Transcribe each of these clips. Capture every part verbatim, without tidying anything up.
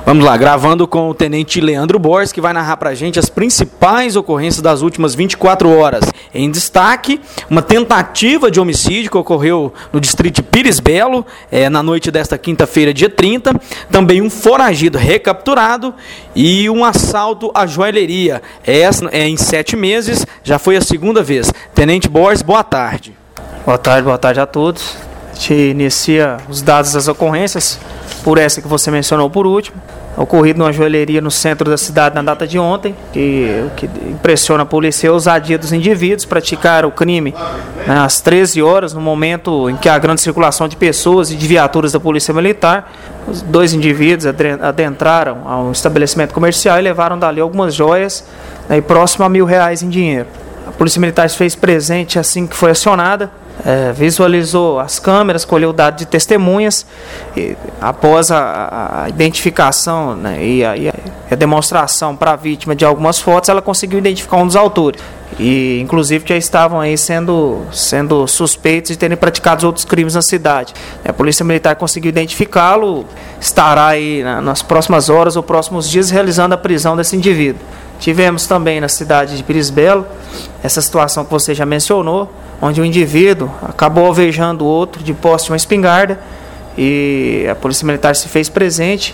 Vamos lá, gravando com o Tenente Leandro Borges, que vai narrar pra gente as principais ocorrências das últimas vinte e quatro horas. Em destaque, uma tentativa de homicídio que ocorreu no distrito de Pires Belo, é, na noite desta quinta-feira, dia trinta. Também um foragido recapturado e um assalto à joalheria. Essa é em sete meses, já foi a segunda vez. Tenente Borges, boa tarde. Boa tarde, boa tarde a todos. A gente inicia os dados das ocorrências, por essa que você mencionou por último, ocorrido numa joalheria no centro da cidade na data de ontem, que o que impressiona a polícia é a ousadia dos indivíduos praticar o crime, né, às treze horas, no momento em que há grande circulação de pessoas e de viaturas da Polícia Militar. Os dois indivíduos adentraram ao estabelecimento comercial e levaram dali algumas joias, né, próximo a mil reais em dinheiro. A Polícia Militar se fez presente assim que foi acionada, é, visualizou as câmeras, colheu dados de testemunhas, e, após a, a identificação, né, e, a, e a demonstração para a vítima de algumas fotos, ela conseguiu identificar um dos autores. E inclusive já estavam aí sendo, sendo suspeitos de terem praticado outros crimes na cidade. A Polícia Militar conseguiu identificá-lo, estará aí na, nas próximas horas ou próximos dias realizando a prisão desse indivíduo. Tivemos também na cidade de Pires Belo essa situação que você já mencionou, onde um indivíduo acabou alvejando o outro de posse de uma espingarda, e a Polícia Militar se fez presente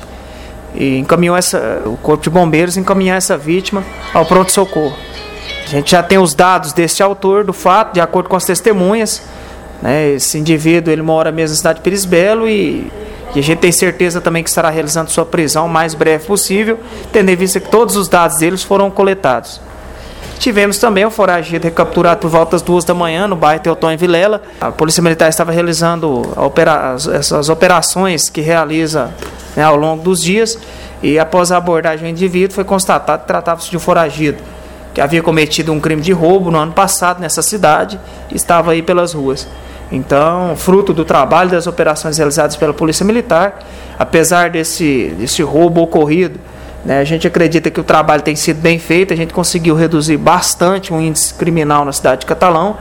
e encaminhou essa, o Corpo de Bombeiros encaminhou essa vítima ao pronto-socorro. A gente já tem os dados desse autor do fato, de acordo com as testemunhas, né? Esse indivíduo ele mora mesmo na cidade de Pires Belo e E a gente tem certeza também que estará realizando sua prisão o mais breve possível, tendo em vista que todos os dados deles foram coletados. Tivemos também o foragido recapturado por volta das duas da manhã no bairro Teotão em Vilela. A Polícia Militar estava realizando a opera, essas operações que realiza, né, ao longo dos dias, e após a abordagem do indivíduo foi constatado que tratava-se de um foragido que havia cometido um crime de roubo no ano passado nessa cidade e estava aí pelas ruas. Então, fruto do trabalho das operações realizadas pela Polícia Militar, apesar desse, desse roubo ocorrido, né, a gente acredita que o trabalho tem sido bem feito, a gente conseguiu reduzir bastante o índice criminal na cidade de Catalão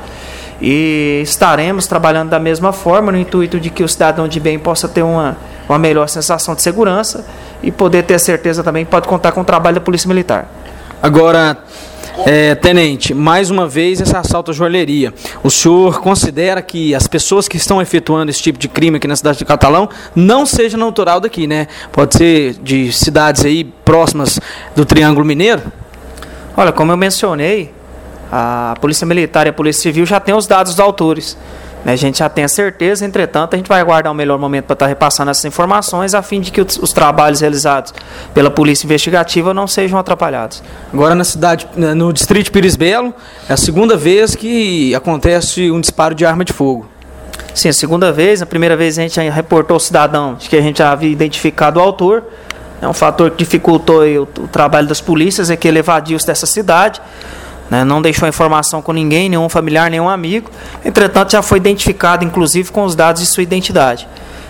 e estaremos trabalhando da mesma forma no intuito de que o cidadão de bem possa ter uma, uma melhor sensação de segurança e poder ter a certeza também que pode contar com o trabalho da Polícia Militar. Agora, É, tenente, mais uma vez esse assalto à joalheria. O senhor considera que as pessoas que estão efetuando esse tipo de crime aqui na cidade de Catalão não sejam natural daqui, né? Pode ser de cidades aí próximas do Triângulo Mineiro? Olha, como eu mencionei, a Polícia Militar e a Polícia Civil já têm os dados dos autores. A gente já tem a certeza, entretanto, a gente vai aguardar o melhor momento para estar repassando essas informações, a fim de que os, os trabalhos realizados pela Polícia Investigativa não sejam atrapalhados. Agora, na cidade, no distrito de Pires Belo, é a segunda vez que acontece um disparo de arma de fogo. Sim, a segunda vez. A primeira vez a gente reportou ao cidadão de que a gente já havia identificado o autor. É um fator que dificultou aí o, o trabalho das polícias, é que ele evadiu-se dessa cidade. Não deixou informação com ninguém, nenhum familiar, nenhum amigo. Entretanto, já foi identificado, inclusive, com os dados de sua identidade.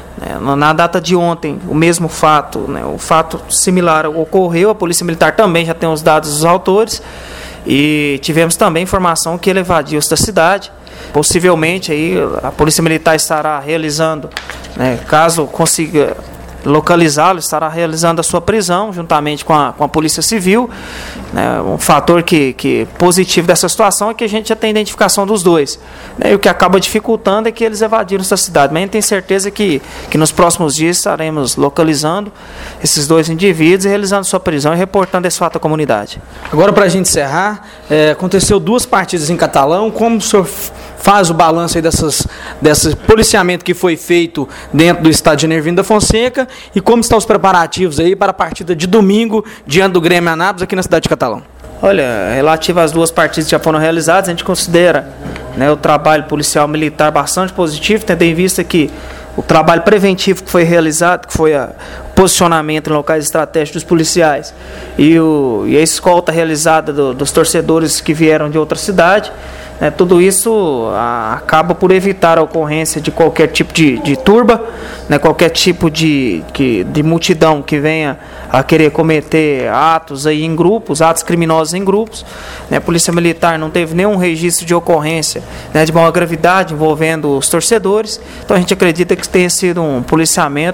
Na data de ontem, o mesmo fato, né, o fato similar ocorreu. A Polícia Militar também já tem os dados dos autores. E tivemos também informação que ele evadiu-se da cidade. Possivelmente, aí, a Polícia Militar estará realizando, né, caso consiga localizá-lo, estará realizando a sua prisão juntamente com a, com a Polícia Civil. Né, um fator que, que positivo dessa situação é que a gente já tem identificação dos dois, né, e o que acaba dificultando é que eles evadiram essa cidade, mas a gente tem certeza que, que nos próximos dias estaremos localizando esses dois indivíduos e realizando sua prisão e reportando esse fato à comunidade. Agora, para a gente encerrar, é, aconteceu duas partidas em Catalão. Como o senhor faz o balanço aí dessas, desse policiamento que foi feito dentro do estádio de Nervindo da Fonseca, e como estão os preparativos aí para a partida de domingo diante do Grêmio Anápolis aqui na cidade de Catalão? Olha, relativo às duas partidas que já foram realizadas, a gente considera, né, o trabalho policial militar bastante positivo, tendo em vista que o trabalho preventivo que foi realizado, que foi o posicionamento em locais estratégicos dos policiais, e, o, e a escolta realizada do, dos torcedores que vieram de outra cidade, né, tudo isso a, acaba por evitar a ocorrência de qualquer tipo de, de turba, né, qualquer tipo de, que, de multidão que venha a querer cometer atos aí em grupos, atos criminosos em grupos. Né, a Polícia Militar não teve nenhum registro de ocorrência, né, de maior gravidade envolvendo os torcedores, então a gente acredita que tenha sido um policiamento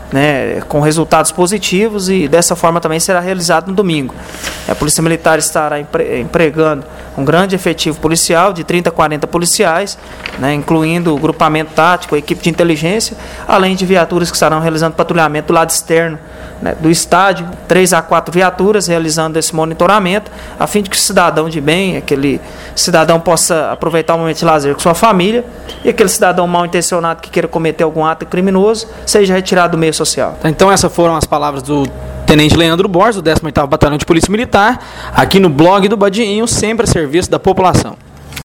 né, com resultados positivos, e dessa forma também será realizado no domingo. A Polícia Militar estará empre- empregando um grande efetivo policial, de trinta a quarenta policiais, né, incluindo o grupamento tático, a equipe de inteligência, além de viaturas que estarão realizando patrulhamento do lado externo, né, do estádio, três a quatro viaturas realizando esse monitoramento, a fim de que o cidadão de bem, aquele cidadão possa aproveitar o momento de lazer com sua família, e aquele cidadão mal intencionado que queira cometer algum ato criminoso seja retirado do meio social. Então essas foram as palavras do Tenente Leandro Borges, do décimo oitavo Batalhão de Polícia Militar, aqui no blog do Badinho, sempre a serviço da população.